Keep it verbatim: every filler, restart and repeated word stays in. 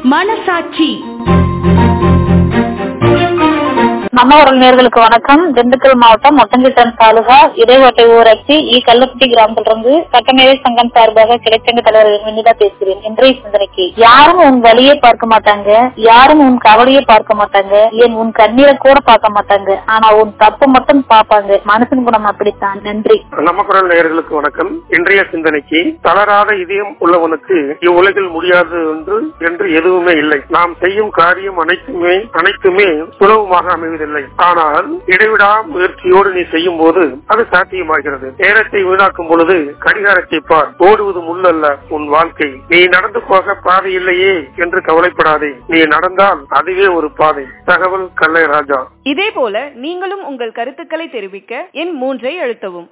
மனசாட்சி. மன்னவரல் நேர்களுக்கு வணக்கம். திண்டுக்கல் மாவட்டம் ஒட்டஞ்சிட்டன் தாலுகா இடைவோட்டை ஊராட்சி இ கல்லப்பட்டி கிராமத்திலிருந்து சட்டமேதை சங்கம் சார்பாக கிளைச்சங்க தலைவர் வினிதா பேசுகிறேன். இன்றைய சிந்தனைக்கு, யாரும் உன் வலியை பார்க்க மாட்டாங்க, யாரும் உன் கவலையை பார்க்க மாட்டாங்க, ஏன் உன் கண்ணீரை கூட பார்க்க மாட்டாங்க, ஆனா உன் தப்பு மட்டும் பார்ப்பாங்க. மனுஷன் குணம் அப்படித்தான். நன்றி. நமக்குரல் நேயர்களுக்கு வணக்கம். இன்றைய சிந்தனைக்கு, தளராத இதயம் உள்ளவனுக்கு இவ்வுலகில் முடியாது என்று என்று எதுவுமே இல்லை. நாம் செய்யும் காரியம் அனைத்துமே அனைத்துமே சுலபமாக அமைவதில்லை. ஆனால் இடைவிடா முயற்சியோடு நீ செய்யும் போது அது சாத்தியமாகிறது. நேரத்தை வீணாக்கும் பொழுது கடிகாரத்தை பார். ஓடுவது முள்ளல்ல உன் வாழ்க்கை. நீ நடந்து போக பாதை இல்லையே என்று கவலைப்படாதே. நீ நடந்தால் அதுவே ஒரு பாதை. தகவல் கல்லை ராஜா. இதே போல நீங்களும் உங்கள் கருத்துக்களை தெரிவிக்க எண் மூன்றை அழுத்தவும்.